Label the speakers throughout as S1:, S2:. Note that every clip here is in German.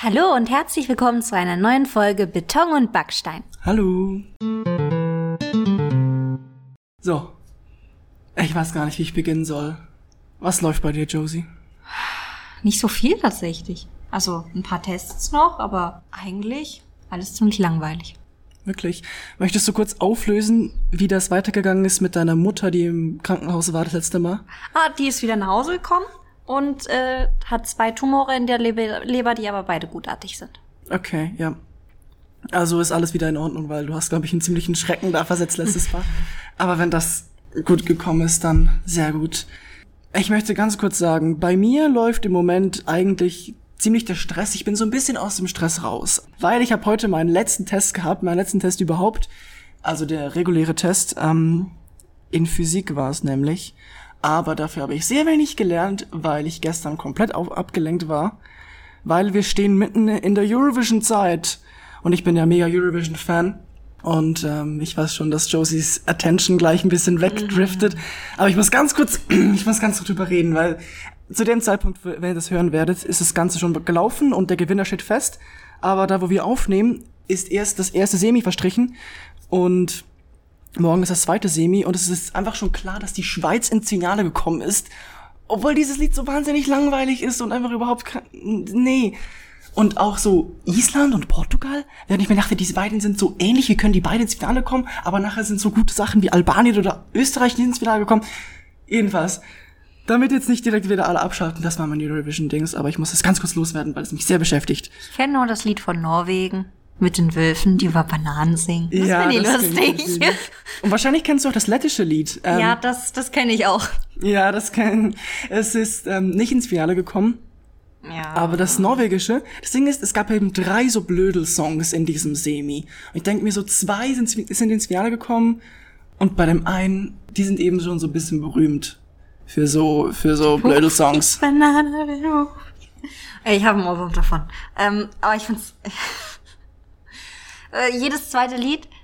S1: Hallo und herzlich willkommen zu einer neuen Folge Beton und Backstein.
S2: Hallo. So, ich weiß gar nicht, wie ich beginnen soll. Was läuft bei dir, Josie?
S1: Nicht so viel tatsächlich. Also ein paar Tests noch, aber eigentlich alles ziemlich langweilig.
S2: Wirklich? Möchtest du kurz auflösen, wie das weitergegangen ist mit deiner Mutter, die im Krankenhaus war das letzte Mal?
S1: Die ist wieder nach Hause gekommen und hat 2 Tumore in der Leber, die aber beide gutartig sind.
S2: Okay, ja. Also ist alles wieder in Ordnung, weil du hast, glaube ich, einen ziemlichen Schrecken da versetzt letztes Mal. Aber wenn das gut gekommen ist, dann sehr gut. Ich möchte ganz kurz sagen, bei mir läuft im Moment eigentlich ziemlich der Stress. Ich bin so ein bisschen aus dem Stress raus. Weil ich habe heute meinen letzten Test gehabt, meinen letzten Test überhaupt. Also der reguläre Test. In Physik war es nämlich. Aber dafür habe ich sehr wenig gelernt, weil ich gestern komplett abgelenkt war. Weil wir stehen mitten in der Eurovision-Zeit. Und ich bin ja mega Eurovision-Fan. Und ich weiß schon, dass Josies Attention gleich ein bisschen wegdriftet. Aber ich muss ganz kurz drüber reden, weil zu dem Zeitpunkt, wenn ihr das hören werdet, ist das Ganze schon gelaufen und der Gewinner steht fest. Aber da, wo wir aufnehmen, ist erst das erste Semi verstrichen. Und morgen ist das zweite Semi. Und es ist einfach schon klar, dass die Schweiz ins Finale gekommen ist. Obwohl dieses Lied so wahnsinnig langweilig ist und einfach überhaupt nee. Und auch so Island und Portugal, während ich mir dachte, diese beiden sind so ähnlich, wie können die beide ins Finale kommen, aber nachher sind so gute Sachen wie Albanien oder Österreich nicht ins Finale gekommen. Jedenfalls, damit jetzt nicht direkt wieder alle abschalten, das war mein Eurovision-Dings, aber ich muss das ganz kurz loswerden, weil es mich sehr beschäftigt.
S1: Ich kenne nur das Lied von Norwegen mit den Wölfen, die über Bananen singen. Das finde ich lustig.
S2: Und wahrscheinlich kennst du auch das lettische Lied.
S1: Ja, das kenne ich auch.
S2: Ja, es ist nicht ins Finale gekommen.
S1: Ja.
S2: Aber das Norwegische, das Ding ist, es gab eben 3 so Blödel-Songs in diesem Semi. Und ich denke mir, so 2 sind ins Finale gekommen. Und bei dem einen, die sind eben schon so ein bisschen berühmt für so Blödel-Songs.
S1: Ich habe einen Ohrwurm davon. Aber ich find's jedes zweite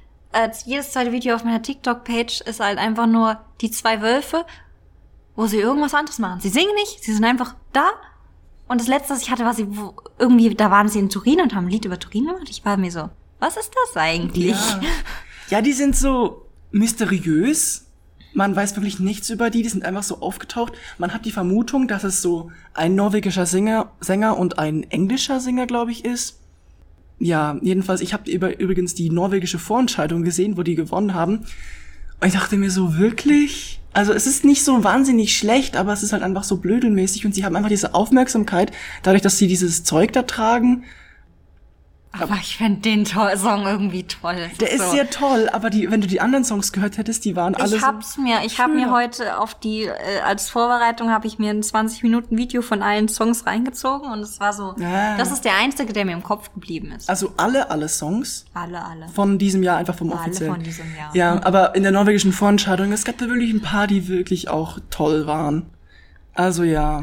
S1: Video auf meiner TikTok-Page ist halt einfach nur die 2 Wölfe, wo sie irgendwas anderes machen. Sie singen nicht, sie sind einfach da. Und das letzte, was ich hatte, war da waren sie in Turin und haben ein Lied über Turin gemacht. Ich war mir so, was ist das eigentlich?
S2: Ja, die sind so mysteriös. Man weiß wirklich nichts über die sind einfach so aufgetaucht. Man hat die Vermutung, dass es so ein norwegischer Sänger und ein englischer Sänger, glaube ich, ist. Ja, jedenfalls, ich habe übrigens die norwegische Vorentscheidung gesehen, wo die gewonnen haben. Und ich dachte mir so, wirklich? Also es ist nicht so wahnsinnig schlecht, aber es ist halt einfach so blödelmäßig und sie haben einfach diese Aufmerksamkeit, dadurch, dass sie dieses Zeug da tragen.
S1: Aber ich fände den Song irgendwie toll.
S2: Der ist sehr toll, aber wenn du die anderen Songs gehört hättest, die waren alle
S1: Ich habe mir heute auf die, als Vorbereitung habe ich mir ein 20-Minuten-Video von allen Songs reingezogen und es war so, das ist der einzige, der mir im Kopf geblieben ist.
S2: Also alle Songs?
S1: Alle.
S2: Von diesem Jahr, einfach vom offiziellen.
S1: Alle von diesem Jahr.
S2: Ja, aber in der norwegischen Vorentscheidung, es gab da wirklich ein paar, die wirklich auch toll waren. Also ja.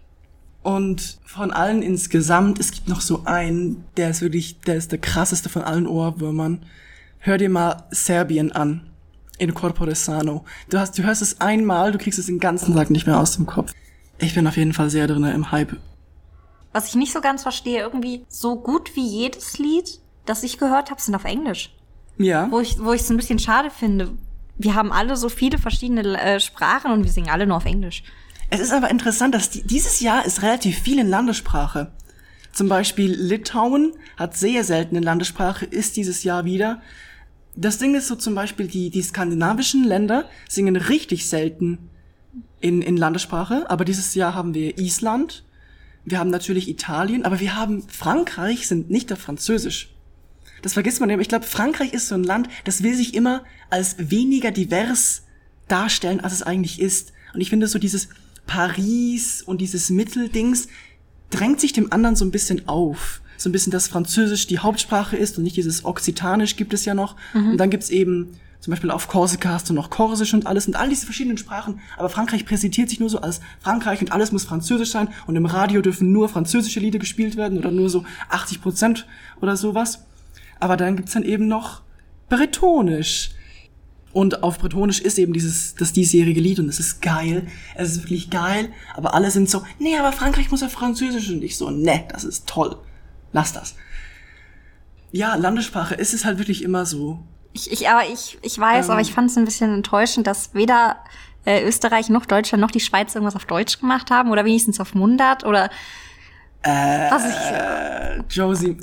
S2: Und von allen insgesamt, es gibt noch so einen, der ist der krasseste von allen Ohrwürmern. Hör dir mal Serbien an. In Corpore Sano. Du hörst es einmal, du kriegst es den ganzen Tag nicht mehr aus dem Kopf. Ich bin auf jeden Fall sehr drin im Hype.
S1: Was ich nicht so ganz verstehe, irgendwie so gut wie jedes Lied, das ich gehört habe, sind auf Englisch.
S2: Ja.
S1: Wo ich es ein bisschen schade finde. Wir haben alle so viele verschiedene Sprachen und wir singen alle nur auf Englisch.
S2: Es ist aber interessant, dass dieses Jahr ist relativ viel in Landessprache. Zum Beispiel Litauen hat sehr selten in Landessprache, ist dieses Jahr wieder. Das Ding ist so zum Beispiel, die skandinavischen Länder singen richtig selten in Landessprache. Aber dieses Jahr haben wir Island, wir haben natürlich Italien, aber wir haben Frankreich, sind nicht auf Französisch. Das vergisst man immer. Ich glaube, Frankreich ist so ein Land, das will sich immer als weniger divers darstellen, als es eigentlich ist. Und ich finde so dieses Paris und dieses Mitteldings drängt sich dem anderen so ein bisschen auf. So ein bisschen, dass Französisch die Hauptsprache ist und nicht dieses Okzitanisch gibt es ja noch. Und dann gibt's eben, zum Beispiel auf Korsika hast du noch Korsisch und alles und all diese verschiedenen Sprachen. Aber Frankreich präsentiert sich nur so als Frankreich und alles muss Französisch sein. Und im Radio dürfen nur französische Lieder gespielt werden oder nur so 80% oder sowas. Aber dann gibt's dann eben noch Bretonisch. Und auf Bretonisch ist eben das diesjährige Lied und es ist geil. Es ist wirklich geil. Aber alle sind so, nee, aber Frankreich muss ja Französisch. Und ich so, nee, das ist toll. lass das. Ja, Landessprache ist es halt wirklich immer so.
S1: Ich weiß, aber ich fand es ein bisschen enttäuschend, dass weder Österreich noch Deutschland noch die Schweiz irgendwas auf Deutsch gemacht haben oder wenigstens auf Mundart oder
S2: Josie.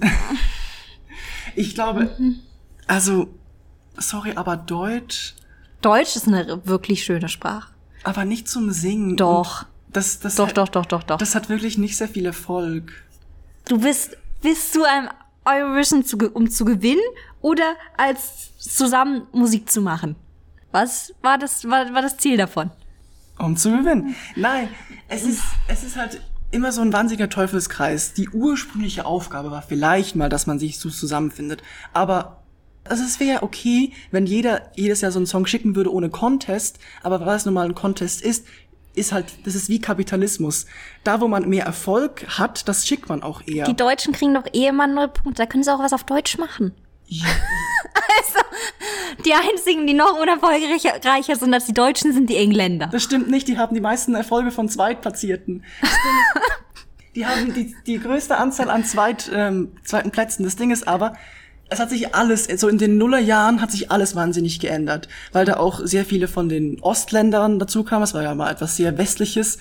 S2: Ich glaube, also, sorry, aber Deutsch
S1: ist eine wirklich schöne Sprache.
S2: aber nicht zum Singen.
S1: Doch.
S2: Und das
S1: Doch.
S2: Das hat wirklich nicht sehr viel Erfolg.
S1: Du bist zu einem Eurovision um zu gewinnen oder als zusammen Musik zu machen? Was war das Ziel davon?
S2: Um zu gewinnen. Nein, es ist halt immer so ein wahnsinniger Teufelskreis. Die ursprüngliche Aufgabe war vielleicht mal, dass man sich so zusammenfindet. Aber also es wäre okay, wenn jeder jedes Jahr so einen Song schicken würde ohne Contest. Aber weil es nun mal ein Contest ist halt, das ist wie Kapitalismus. Da, wo man mehr Erfolg hat, das schickt man auch eher.
S1: Die Deutschen kriegen doch eh immer 0 Punkte. Da können sie auch was auf Deutsch machen.
S2: Ja.
S1: Also, die einzigen, die noch unerfolgreicher sind als die Deutschen, sind die Engländer.
S2: Das stimmt nicht, die haben die meisten Erfolge von Zweitplatzierten. Die haben die größte Anzahl an zweiten Plätzen. Das Ding ist aber, es hat sich alles, so in den Nullerjahren hat sich alles wahnsinnig geändert, weil da auch sehr viele von den Ostländern dazu kamen. Es war ja mal etwas sehr Westliches.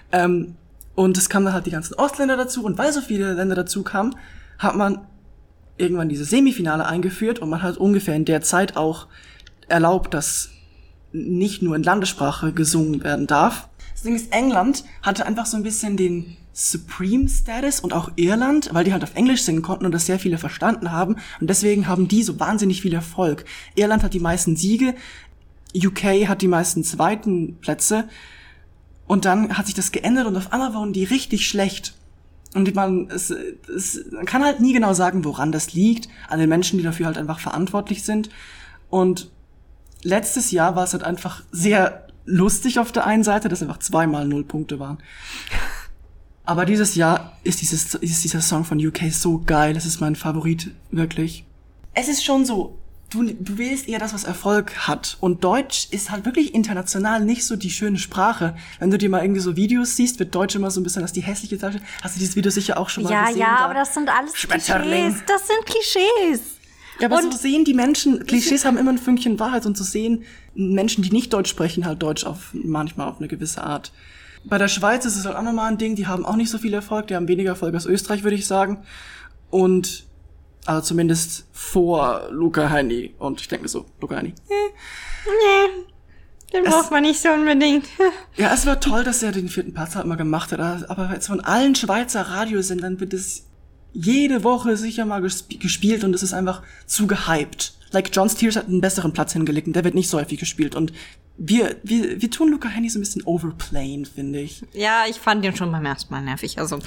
S2: Und es kamen dann halt die ganzen Ostländer dazu. Und weil so viele Länder dazu kamen, hat man irgendwann dieses Semifinale eingeführt und man hat ungefähr in der Zeit auch erlaubt, dass nicht nur in Landessprache gesungen werden darf. Das Ding ist, England hatte einfach so ein bisschen den Supreme Status und auch Irland, weil die halt auf Englisch singen konnten und das sehr viele verstanden haben und deswegen haben die so wahnsinnig viel Erfolg. Irland hat die meisten Siege, UK hat die meisten zweiten Plätze und dann hat sich das geändert und auf einmal wurden die richtig schlecht. Und man kann halt nie genau sagen, woran das liegt, an den Menschen, die dafür halt einfach verantwortlich sind. Und letztes Jahr war es halt einfach sehr lustig auf der einen Seite, dass einfach 2-mal 0 Punkte waren. Aber dieses Jahr ist dieser Song von UK so geil, das ist mein Favorit, wirklich. Es ist schon so, du wählst eher das, was Erfolg hat. Und Deutsch ist halt wirklich international nicht so die schöne Sprache. Wenn du dir mal irgendwie so Videos siehst, wird Deutsch immer so ein bisschen als die hässliche Tasche. Hast du dieses Video sicher auch schon mal gesehen?
S1: Ja, aber das sind alles
S2: Schmetterling.
S1: Klischees. Das sind Klischees.
S2: Ja, aber so sehen die Menschen, Klischees haben immer ein Fünkchen Wahrheit und so sehen Menschen, die nicht Deutsch sprechen, halt Deutsch manchmal auf eine gewisse Art. Bei der Schweiz ist es halt auch nochmal ein Ding, die haben auch nicht so viel Erfolg, die haben weniger Erfolg als Österreich, würde ich sagen. Und also zumindest vor Luca Heini. Und ich denke mir so, Luca Heini.
S1: Nee, den braucht man nicht so unbedingt.
S2: Ja, es war toll, dass er den 4. Platz halt mal gemacht hat. Aber jetzt von allen Schweizer Radiosendern wird es jede Woche sicher mal gespielt und es ist einfach zu gehypt. Like John Steers hat einen besseren Platz hingelegt und der wird nicht so häufig gespielt. Und wir tun Luca Heini so ein bisschen overplayen, finde ich.
S1: Ja, ich fand den schon beim ersten Mal nervig. Also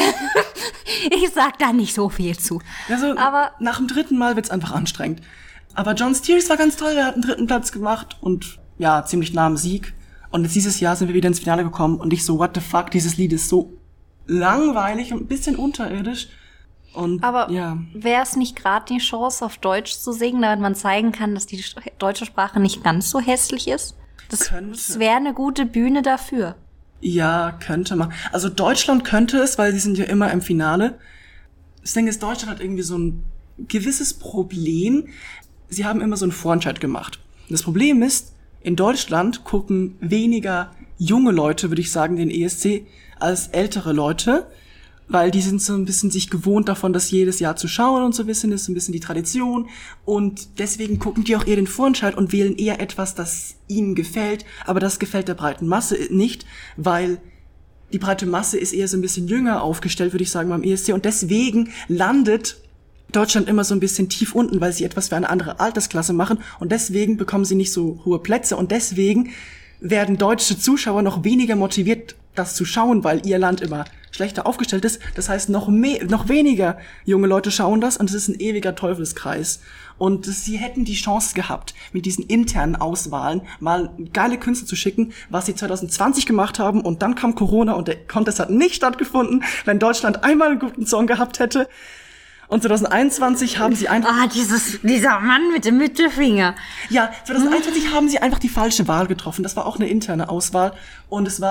S1: ich sag da nicht so viel zu.
S2: Also, aber nach dem 3. Mal wird's einfach anstrengend. Aber John Steers war ganz toll, er hat einen 3. Platz gemacht und ja, ziemlich nah am Sieg. Und jetzt dieses Jahr sind wir wieder ins Finale gekommen und ich so, what the fuck, dieses Lied ist so langweilig und ein bisschen unterirdisch. Und,
S1: aber
S2: ja.
S1: Wäre es nicht gerade die Chance, auf Deutsch zu singen, damit man zeigen kann, dass die deutsche Sprache nicht ganz so hässlich ist? Das wäre eine gute Bühne dafür.
S2: Ja, könnte man. Also Deutschland könnte es, weil sie sind ja immer im Finale. Das Ding ist, Deutschland hat irgendwie so ein gewisses Problem. Sie haben immer so einen Vorentscheid gemacht. Und das Problem ist, in Deutschland gucken weniger junge Leute, würde ich sagen, den ESC, als ältere Leute. Weil die sind so ein bisschen sich gewohnt davon, das jedes Jahr zu schauen und so ein bisschen, ist ein bisschen die Tradition. Und deswegen gucken die auch eher den Vorentscheid und wählen eher etwas, das ihnen gefällt. Aber das gefällt der breiten Masse nicht, weil die breite Masse ist eher so ein bisschen jünger aufgestellt, würde ich sagen, beim ESC. Und deswegen landet Deutschland immer so ein bisschen tief unten, weil sie etwas für eine andere Altersklasse machen. Und deswegen bekommen sie nicht so hohe Plätze. Und deswegen werden deutsche Zuschauer noch weniger motiviert, das zu schauen, weil ihr Land immer schlechter aufgestellt ist. Das heißt, noch weniger junge Leute schauen das und es ist ein ewiger Teufelskreis. Und sie hätten die Chance gehabt, mit diesen internen Auswahlen mal geile Künstler zu schicken, was sie 2020 gemacht haben und dann kam Corona und der Contest hat nicht stattgefunden, wenn Deutschland einmal einen guten Song gehabt hätte. Und 2021 haben sie einfach...
S1: dieser Mann mit dem Mittelfinger.
S2: Ja, 2021 haben sie einfach die falsche Wahl getroffen. Das war auch eine interne Auswahl und es war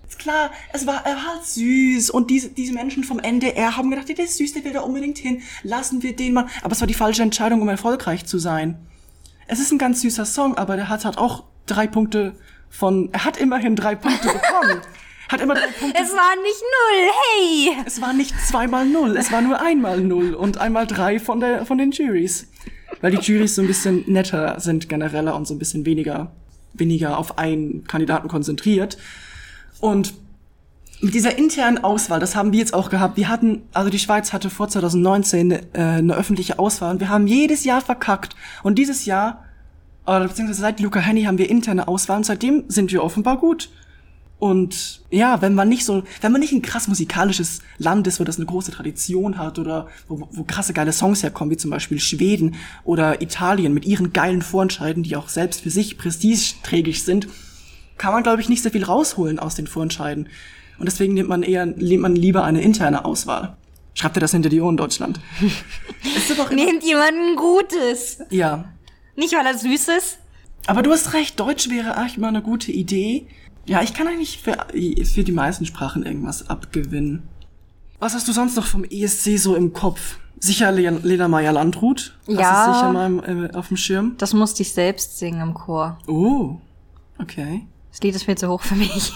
S2: Ist klar, er war halt süß und diese Menschen vom NDR haben gedacht, der ist süß, der will da unbedingt hin, lassen wir den mal. Aber es war die falsche Entscheidung, um erfolgreich zu sein. Es ist ein ganz süßer Song, aber der hat halt auch 3 Punkte er hat immerhin 3 Punkte bekommen. Hat immer 3 Punkte.
S1: Es war nicht 0, hey!
S2: Es war nicht 2x0, es war nur 1x0 und 1x3 von den Juries. Weil die Juries so ein bisschen netter sind genereller und so ein bisschen weniger auf einen Kandidaten konzentriert. Und mit dieser internen Auswahl, das haben wir jetzt auch gehabt. Die Schweiz hatte vor 2019 eine öffentliche Auswahl und wir haben jedes Jahr verkackt. Und dieses Jahr, beziehungsweise seit Luca Hänni haben wir interne Auswahl und seitdem sind wir offenbar gut. Und ja, wenn man nicht ein krass musikalisches Land ist, wo das eine große Tradition hat oder wo krasse geile Songs herkommen, wie zum Beispiel Schweden oder Italien mit ihren geilen Vorentscheiden, die auch selbst für sich prestigeträchtig sind, kann man, glaube ich, nicht so viel rausholen aus den Vorentscheiden. Und deswegen nimmt man lieber eine interne Auswahl. Schreibt ihr das hinter die Ohren, Deutschland?
S1: Nehmt jemanden Gutes.
S2: Ja.
S1: Nicht, weil er süß ist.
S2: Aber du hast recht, Deutsch wäre eigentlich mal eine gute Idee. Ja, ich kann eigentlich für die meisten Sprachen irgendwas abgewinnen. Was hast du sonst noch vom ESC so im Kopf? Sicher Lena Meyer-Landrut?
S1: Ja.
S2: Das ist sicher mal auf dem Schirm.
S1: Das musste ich selbst singen im Chor.
S2: Oh, okay.
S1: Das Lied ist viel zu hoch für mich.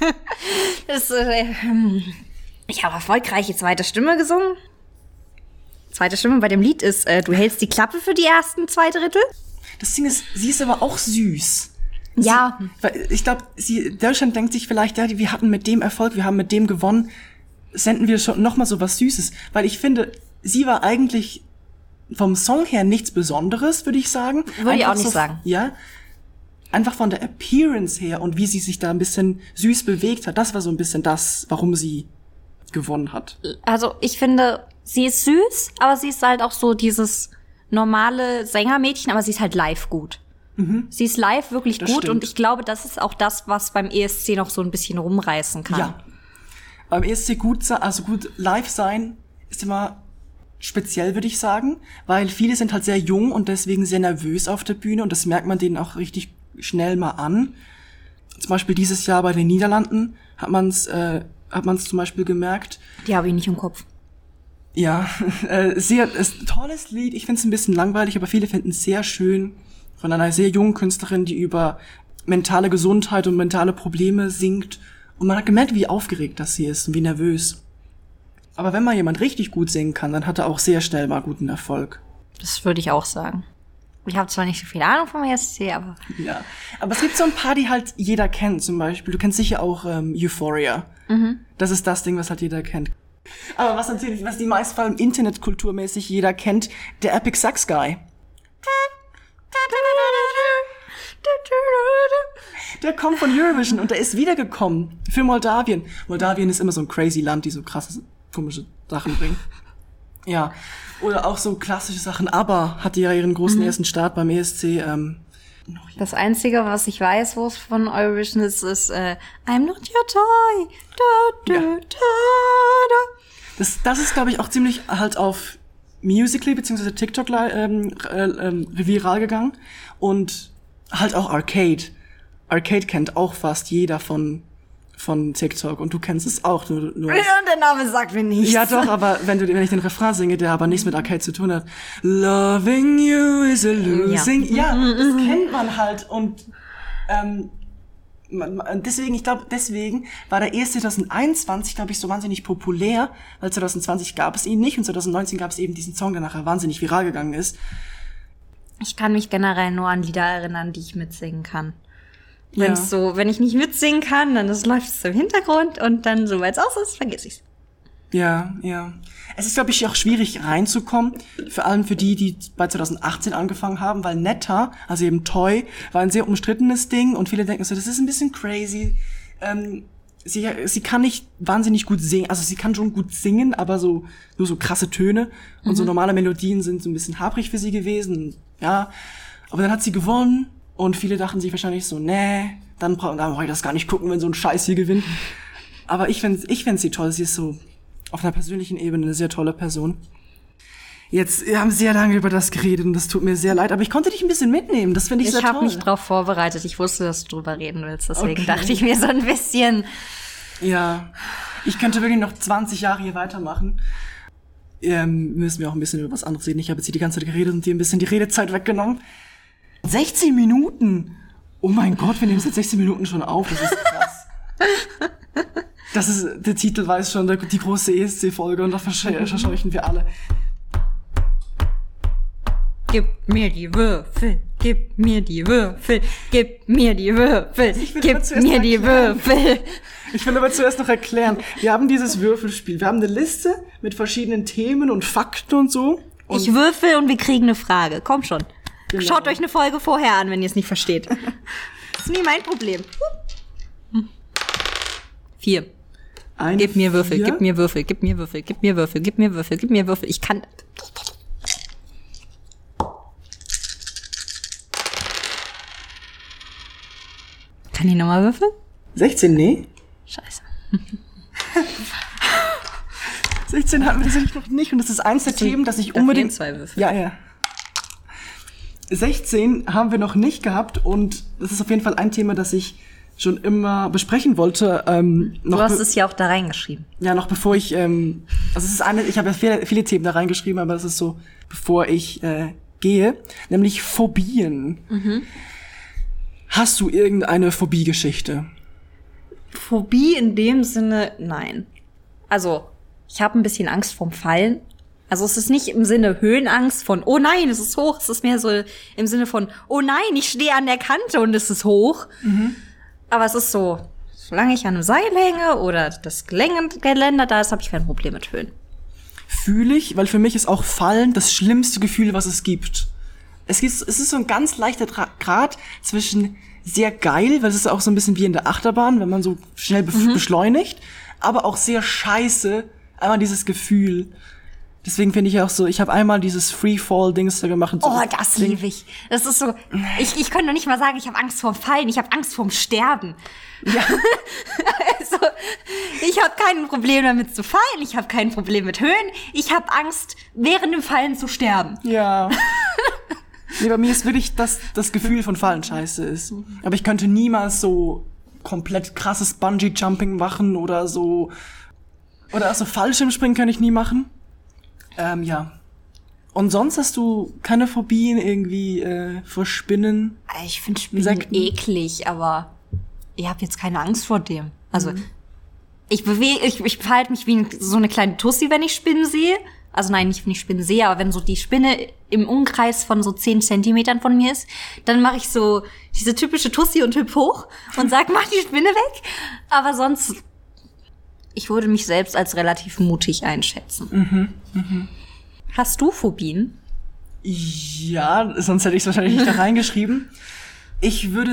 S1: Ich habe erfolgreiche zweite Stimme gesungen. Zweite Stimme bei dem Lied ist, du hältst die Klappe für die ersten 2 Drittel.
S2: Das Ding ist, sie ist aber auch süß.
S1: Ja.
S2: Ich glaube, Deutschland denkt sich vielleicht, ja, wir hatten mit dem Erfolg, wir haben mit dem gewonnen, senden wir schon noch mal so was Süßes. Weil ich finde, sie war eigentlich vom Song her nichts Besonderes, würde ich sagen.
S1: Würde ich auch nicht sagen.
S2: Ja. Einfach von der Appearance her und wie sie sich da ein bisschen süß bewegt hat, das war so ein bisschen das, warum sie gewonnen hat.
S1: Also ich finde, sie ist süß, aber sie ist halt auch so dieses normale Sängermädchen, aber sie ist halt live gut. Mhm. Sie ist live wirklich
S2: das
S1: gut
S2: stimmt.
S1: Und ich glaube, das ist auch das, was beim ESC noch so ein bisschen rumreißen kann.
S2: Ja. Beim ESC gut live sein ist immer speziell, würde ich sagen, weil viele sind halt sehr jung und deswegen sehr nervös auf der Bühne und das merkt man denen auch richtig schnell mal an. Zum Beispiel dieses Jahr bei den Niederlanden hat man's zum Beispiel gemerkt.
S1: Die habe ich nicht im Kopf.
S2: Ja, ist ein tolles Lied. Ich finde es ein bisschen langweilig, aber viele finden es sehr schön. Von einer sehr jungen Künstlerin, die über mentale Gesundheit und mentale Probleme singt. Und man hat gemerkt, wie aufgeregt das sie ist und wie nervös. Aber wenn mal jemand richtig gut singen kann, dann hat er auch sehr schnell mal guten Erfolg.
S1: Das würde ich auch sagen. Ich habe zwar nicht so viel Ahnung vom ESC, aber...
S2: Ja, aber es gibt so ein paar, die halt jeder kennt. Zum Beispiel, du kennst sicher auch Euphoria. Mhm. Das ist das Ding, was halt jeder kennt. Aber was die meisten vor allem internetkulturmäßig jeder kennt, der Epic Sax Guy. Der kommt von Eurovision und der ist wiedergekommen für Moldawien. Moldawien ist immer so ein crazy Land, die so krasse, komische Sachen bringen. Ja, oder auch so klassische Sachen. ABBA hatte ja ihren großen ersten Start beim ESC.
S1: Das Einzige, was ich weiß, wo es von Eurovision ist, ist I'm not your toy. Da, da,
S2: Ja.
S1: da, da.
S2: Das ist, glaube ich, auch ziemlich halt auf Musical.ly bzw. TikTok viral gegangen. Und halt auch Arcade. Arcade kennt auch fast jeder von TikTok. Und du kennst es auch. Nur
S1: Ja, der Name sagt mir nichts.
S2: ja, doch, aber wenn ich den Refrain singe, der aber nichts mit Arcade zu tun hat. Loving you is a losing. Ja, das kennt man halt. Und deswegen war der erste 2021, glaube ich, so wahnsinnig populär, weil 2020 gab es ihn nicht und 2019 gab es eben diesen Song, der nachher wahnsinnig viral gegangen ist.
S1: Ich kann mich generell nur an Lieder erinnern, die ich mitsingen kann.
S2: Ja.
S1: Wenn ich nicht mitsingen kann, dann läuft es im Hintergrund und dann, sobald es aus ist, vergiss ich's.
S2: Ja, ja. Es ist, glaube ich, auch schwierig reinzukommen, vor allem für die bei 2018 angefangen haben, weil Netta, also eben Toy, war ein sehr umstrittenes Ding und viele denken so, das ist ein bisschen crazy. Sie kann nicht wahnsinnig gut singen, also sie kann schon gut singen, aber nur so krasse Töne und so normale Melodien sind so ein bisschen haprig für sie gewesen, ja. Aber dann hat sie gewonnen und viele dachten sich wahrscheinlich so, nee, dann brauche ich das gar nicht gucken, wenn so ein Scheiß hier gewinnt. Aber ich find's sie toll, sie ist so auf einer persönlichen Ebene eine sehr tolle Person. Jetzt, wir haben sehr lange über das geredet und das tut mir sehr leid, aber ich konnte dich ein bisschen mitnehmen, das finde ich sehr toll.
S1: Ich habe mich drauf vorbereitet, ich wusste, dass du drüber reden willst, deswegen dachte ich mir so ein bisschen...
S2: Ja, ich könnte wirklich noch 20 Jahre hier weitermachen. Müssen wir auch ein bisschen über was anderes reden. Ich habe jetzt hier die ganze Zeit geredet und dir ein bisschen die Redezeit weggenommen. 16 Minuten! Oh mein Gott, wir nehmen jetzt 16 Minuten schon auf. Das ist krass. Das ist, der Titel weiß schon, die große ESC-Folge und da verscheuchen wir alle.
S1: Gib mir die Würfel, gib mir die Würfel, gib mir die Würfel, gib mir die Würfel.
S2: Ich will aber zuerst noch erklären, wir haben dieses Würfelspiel. Wir haben eine Liste mit verschiedenen Themen und Fakten und so. Und
S1: Ich würfel und wir kriegen eine Frage. Komm schon.
S2: Genau.
S1: Schaut euch eine Folge vorher an, wenn ihr es nicht versteht. Das ist nie mein Problem. 4. Gib mir Würfel,
S2: 4.
S1: gib mir Würfel, gib mir Würfel, gib mir Würfel, gib mir Würfel, gib mir Würfel. Ich kann... Kann ich nochmal würfeln?
S2: 16, nee.
S1: Scheiße.
S2: 16 hatten wir tatsächlich noch nicht und das ist eins der Themen, das ich unbedingt...
S1: 2 Würfel.
S2: Ja. 16 haben wir noch nicht gehabt und das ist auf jeden Fall ein Thema, das ich schon immer besprechen wollte.
S1: Du hast es ja auch da reingeschrieben.
S2: Ja, noch bevor ich, also es ist ich habe ja viele Themen da reingeschrieben, aber das ist so, bevor ich gehe, nämlich Phobien. Mhm. Hast du irgendeine Phobie-Geschichte?
S1: Phobie in dem Sinne, nein. Also, ich habe ein bisschen Angst vorm Fallen. Also es ist nicht im Sinne Höhenangst von, oh nein, es ist hoch. Es ist mehr so im Sinne von, oh nein, ich stehe an der Kante und es ist hoch. Mhm. Aber es ist so, solange ich an einem Seil hänge oder das Geländer da ist, habe ich kein Problem mit Höhen.
S2: Fühle ich, weil für mich ist auch Fallen das schlimmste Gefühl, was es gibt. Es ist so ein ganz leichter Grad zwischen sehr geil, weil es ist auch so ein bisschen wie in der Achterbahn, wenn man so schnell beschleunigt, aber auch sehr scheiße, einmal dieses Gefühl. Deswegen finde ich auch so, ich habe einmal dieses Freefall-Dings da gemacht. Und so
S1: das liebe ich. Das ist so, ich könnte noch nicht mal sagen, ich habe Angst vorm Fallen, ich habe Angst vorm Sterben. Ja. Also, ich habe kein Problem damit zu fallen, ich habe kein Problem mit Höhen, ich habe Angst, während dem Fallen zu sterben.
S2: Ja. Nee, bei mir ist wirklich das Gefühl von Fallen scheiße ist. Aber ich könnte niemals so komplett krasses Bungee-Jumping machen oder so Fallschirmspringen kann ich nie machen. Ja. Und sonst hast du keine Phobien irgendwie vor Spinnen?
S1: Ich finde Spinnen eklig, aber ich habe jetzt keine Angst vor dem. Also ich verhalte mich wie so eine kleine Tussi, wenn ich Spinnen sehe. Also nein, nicht wenn ich Spinnen sehe, aber wenn so die Spinne im Umkreis von so 10 Zentimetern von mir ist, dann mache ich so diese typische Tussi und hüpf hoch und sag, mach die Spinne weg. Aber sonst, ich würde mich selbst als relativ mutig einschätzen. Hast du Phobien?
S2: Ja, sonst hätte ich es wahrscheinlich nicht da reingeschrieben. Ich würde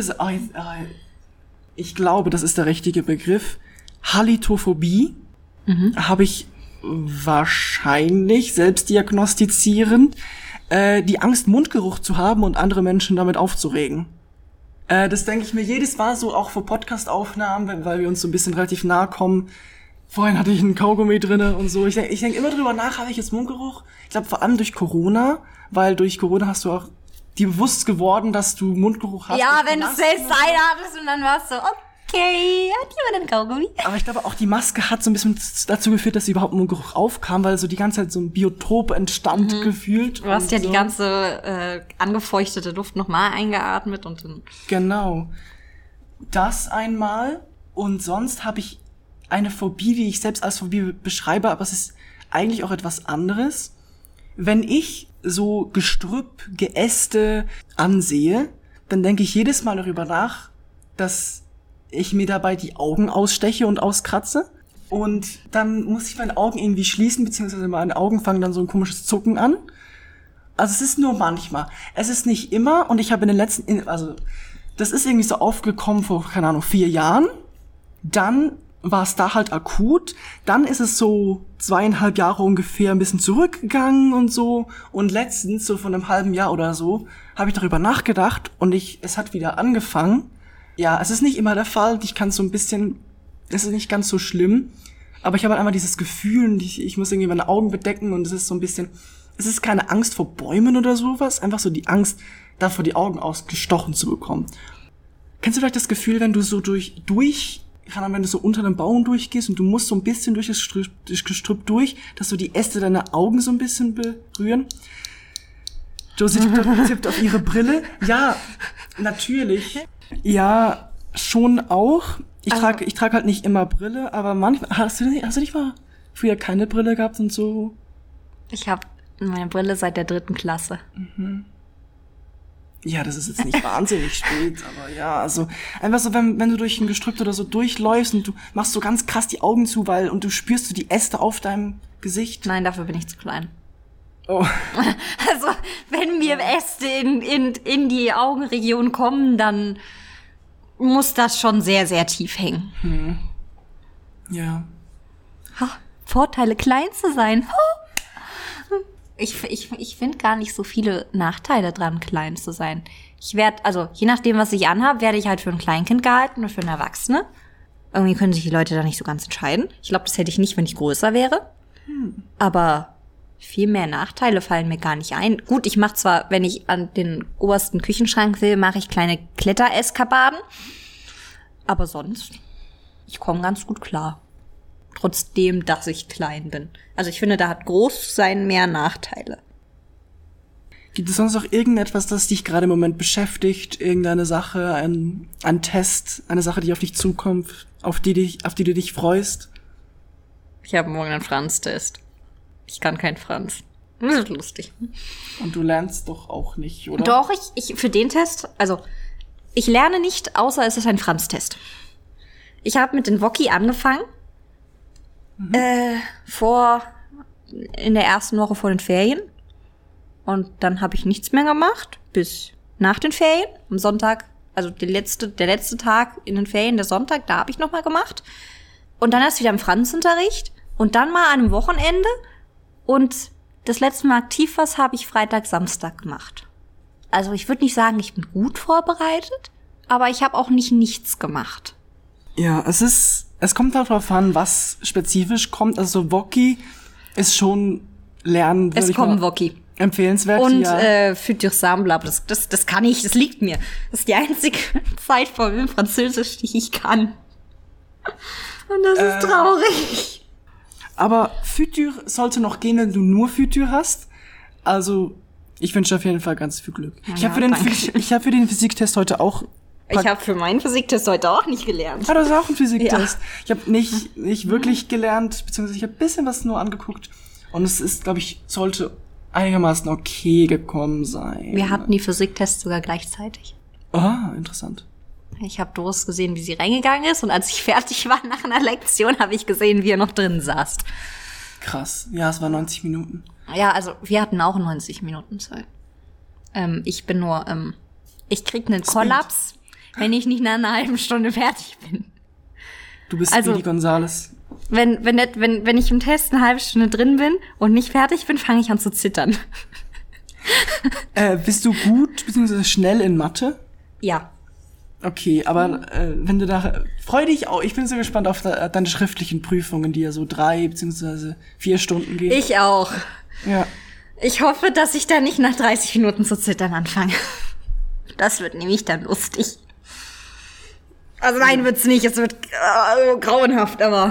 S2: ich glaube, das ist der richtige Begriff. Halitophobie habe ich wahrscheinlich selbst diagnostizierend die Angst, Mundgeruch zu haben und andere Menschen damit aufzuregen. Das denke ich mir jedes Mal so, auch vor Podcast-Aufnahmen, weil wir uns so ein bisschen relativ nahe kommen. Vorhin hatte ich einen Kaugummi drinne und so. Ich denk immer drüber nach, habe ich jetzt Mundgeruch? Ich glaube vor allem durch Corona, weil durch Corona hast du auch dir bewusst geworden, dass du Mundgeruch hast.
S1: Ja, wenn du selbst einatmest und dann warst du, okay, hat jemand einen Kaugummi?
S2: Aber ich glaube auch die Maske hat so ein bisschen dazu geführt, dass überhaupt Mundgeruch aufkam, weil so die ganze Zeit so ein Biotop entstand gefühlt.
S1: Du hast ja
S2: so
S1: die ganze angefeuchtete Luft nochmal eingeatmet und dann...
S2: Genau. Das einmal. Und sonst habe ich eine Phobie, die ich selbst als Phobie beschreibe, aber es ist eigentlich auch etwas anderes. Wenn ich so Gestrüpp, Geäste ansehe, dann denke ich jedes Mal darüber nach, dass ich mir dabei die Augen aussteche und auskratze. Und dann muss ich meine Augen irgendwie schließen, beziehungsweise meine Augen fangen dann so ein komisches Zucken an. Also es ist nur manchmal. Es ist nicht immer und ich habe das ist irgendwie so aufgekommen vor, keine Ahnung, 4 Jahren. Dann war es da halt akut. Dann ist es so 2,5 Jahre ungefähr ein bisschen zurückgegangen und so. Und letztens, so von einem halben Jahr oder so, habe ich darüber nachgedacht und es hat wieder angefangen. Ja, es ist nicht immer der Fall. Es ist nicht ganz so schlimm. Aber ich habe halt einmal dieses Gefühl, ich muss irgendwie meine Augen bedecken und es ist so ein bisschen, es ist keine Angst vor Bäumen oder sowas, einfach so die Angst, davor die Augen ausgestochen zu bekommen. Kennst du vielleicht das Gefühl, wenn du so durch kann, wenn du so unter einem Baum durchgehst und du musst so ein bisschen durch das Gestrüpp durch, dass so die Äste deine Augen so ein bisschen berühren. Josie tippt auf ihre Brille. Ja, natürlich. Ja, schon auch. Ich trag halt nicht immer Brille, aber manchmal, hast du nicht mal früher keine Brille gehabt und so?
S1: Ich habe meine Brille seit der 3. Klasse.
S2: Ja, das ist jetzt nicht wahnsinnig spät, aber ja, also einfach so, wenn du durch ein Gestrüpp oder so durchläufst und du machst so ganz krass die Augen zu, und du spürst so die Äste auf deinem Gesicht.
S1: Nein, dafür bin ich zu klein.
S2: Oh.
S1: Also, wenn mir Äste in die Augenregion kommen, dann muss das schon sehr, sehr tief hängen.
S2: Ja.
S1: Vorteile, klein zu sein. Ich finde gar nicht so viele Nachteile dran, klein zu sein. Also je nachdem, was ich anhabe, werde ich halt für ein Kleinkind gehalten und für einen Erwachsene. Irgendwie können sich die Leute da nicht so ganz entscheiden. Ich glaube, das hätte ich nicht, wenn ich größer wäre. Aber viel mehr Nachteile fallen mir gar nicht ein. Gut, ich mache zwar, wenn ich an den obersten Küchenschrank will, mache ich kleine Klettereskapaden. Aber sonst, ich komme ganz gut klar. Trotzdem, dass ich klein bin. Also ich finde, da hat Großsein mehr Nachteile.
S2: Gibt es sonst noch irgendetwas, das dich gerade im Moment beschäftigt? Irgendeine Sache, ein Test, eine Sache, die auf dich zukommt, auf die du dich freust?
S1: Ich habe morgen einen Franz-Test. Ich kann kein Franz. Das ist lustig.
S2: Und du lernst doch auch nicht, oder?
S1: Doch, ich für den Test, also ich lerne nicht, außer es ist ein Franz-Test. Ich habe mit den Woki angefangen. In der ersten Woche vor den Ferien. Und dann habe ich nichts mehr gemacht, bis nach den Ferien. Am Sonntag, also der letzte Tag in den Ferien, der Sonntag, da habe ich nochmal gemacht. Und dann erst wieder im Franzunterricht. Und dann mal an einem Wochenende. Und das letzte Mal aktiv was habe ich Freitag, Samstag gemacht. Also ich würde nicht sagen, ich bin gut vorbereitet, aber ich habe auch nicht nichts gemacht.
S2: Ja, es kommt halt darauf an, was spezifisch kommt. Also Woki ist schon lernen,
S1: es kommen Woki.
S2: Empfehlenswert.
S1: Und
S2: ja.
S1: Futur Semble, das kann ich, das liegt mir. Das ist die einzige Zeitform im Französisch, die ich kann. Und das ist traurig.
S2: Aber Futur sollte noch gehen, wenn du nur Futur hast. Also, ich wünsche auf jeden Fall ganz viel Glück.
S1: Ja,
S2: ich habe für den Physiktest heute auch...
S1: Ich habe für meinen Physiktest heute auch nicht gelernt.
S2: Ah, das ist auch ein Physiktest.
S1: Ja.
S2: Ich habe nicht wirklich gelernt, beziehungsweise ich habe ein bisschen was nur angeguckt. Und es ist, glaube ich, sollte einigermaßen okay gekommen sein.
S1: Wir hatten die Physiktests sogar gleichzeitig.
S2: Ah, interessant.
S1: Ich habe Doris gesehen, wie sie reingegangen ist. Und als ich fertig war nach einer Lektion, habe ich gesehen, wie er noch drin saß.
S2: Krass. Ja, es war 90 Minuten.
S1: Ja, also wir hatten auch 90 Minuten Zeit. Ich bin nur, ich krieg einen Kollaps, wenn ich nicht nach einer halben Stunde fertig bin.
S2: Du bist
S1: also,
S2: Speedy Gonzales.
S1: Wenn ich im Test eine halbe Stunde drin bin und nicht fertig bin, fange ich an zu zittern.
S2: Bist du gut bzw. schnell in Mathe?
S1: Ja.
S2: Okay, aber wenn du da... Freu dich auch. Ich bin so gespannt auf deine schriftlichen Prüfungen, die ja so 3 bzw. 4 Stunden gehen.
S1: Ich auch.
S2: Ja.
S1: Ich hoffe, dass ich da nicht nach 30 Minuten zu zittern anfange. Das wird nämlich dann lustig. Also nein, wird's nicht. Es wird grauenhaft, aber...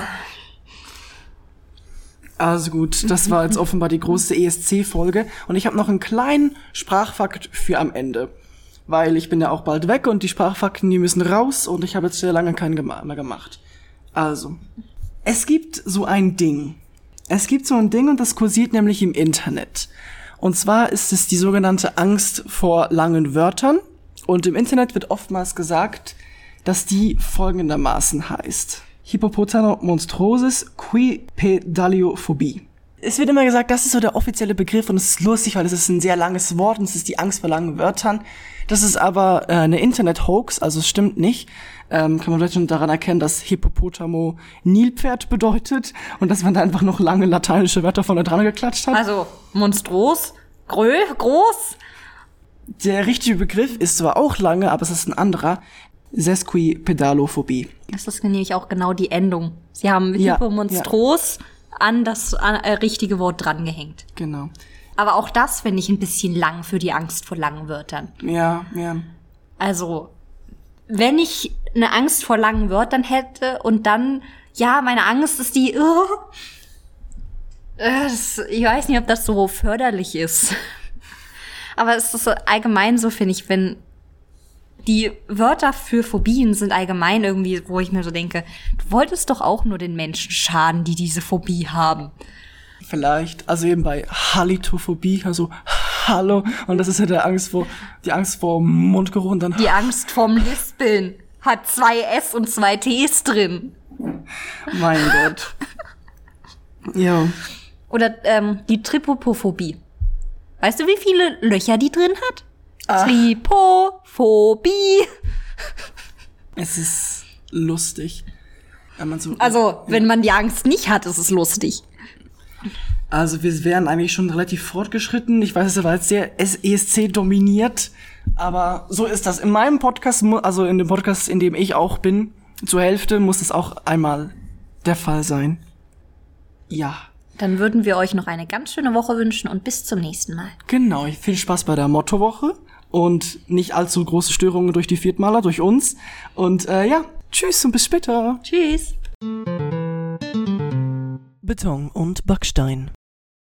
S2: Also gut, das war jetzt offenbar die große ESC-Folge. Und ich habe noch einen kleinen Sprachfakt für am Ende. Weil ich bin ja auch bald weg und die Sprachfakten, die müssen raus. Und ich habe jetzt sehr lange keinen mehr gemacht. Also, es gibt so ein Ding. Und das kursiert nämlich im Internet. Und zwar ist es die sogenannte Angst vor langen Wörtern. Und im Internet wird oftmals gesagt, dass die folgendermaßen heißt: Hippopotamonstroses quipedaliophobie. Es wird immer gesagt, das ist so der offizielle Begriff und es ist lustig, weil es ist ein sehr langes Wort und es ist die Angst vor langen Wörtern. Das ist aber eine Internet-Hoax, also es stimmt nicht. Kann man vielleicht schon daran erkennen, dass Hippopotamo Nilpferd bedeutet und dass man da einfach noch lange lateinische Wörter vorne dran geklatscht hat.
S1: Also monstros, groß.
S2: Der richtige Begriff ist zwar auch lange, aber es ist ein anderer. Sesquipedalophobie.
S1: Das ist nämlich auch genau die Endung. Sie haben Hippomonstros an das richtige Wort drangehängt.
S2: Genau.
S1: Aber auch das finde ich ein bisschen lang für die Angst vor langen Wörtern.
S2: Ja.
S1: Also, wenn ich eine Angst vor langen Wörtern hätte und dann, ja, meine Angst ist die, ich weiß nicht, ob das so förderlich ist. Aber es ist allgemein so, finde ich, wenn die Wörter für Phobien sind allgemein irgendwie, wo ich mir so denke, du wolltest doch auch nur den Menschen schaden, die diese Phobie haben.
S2: Vielleicht, also eben bei Halitophobie, also Hallo, und das ist ja die Angst vor Mundgeruch und dann
S1: die Angst vorm Lispeln hat 2 S und 2 Ts drin.
S2: Mein Gott. Ja.
S1: Oder die Trypophobie. Weißt du, wie viele Löcher die drin hat? Trypophobie.
S2: Es ist lustig. Wenn man so,
S1: wenn man die Angst nicht hat, ist es lustig.
S2: Also wir wären eigentlich schon relativ fortgeschritten. Ich weiß, es war jetzt sehr ESC dominiert. Aber so ist das. In meinem Podcast, also in dem Podcast, in dem ich auch bin, zur Hälfte muss es auch einmal der Fall sein. Ja.
S1: Dann würden wir euch noch eine ganz schöne Woche wünschen und bis zum nächsten Mal.
S2: Genau, viel Spaß bei der Mottowoche und nicht allzu große Störungen durch die Viertmaler, durch uns. Und ja, tschüss und bis später.
S1: Tschüss.
S2: Beton und Backstein.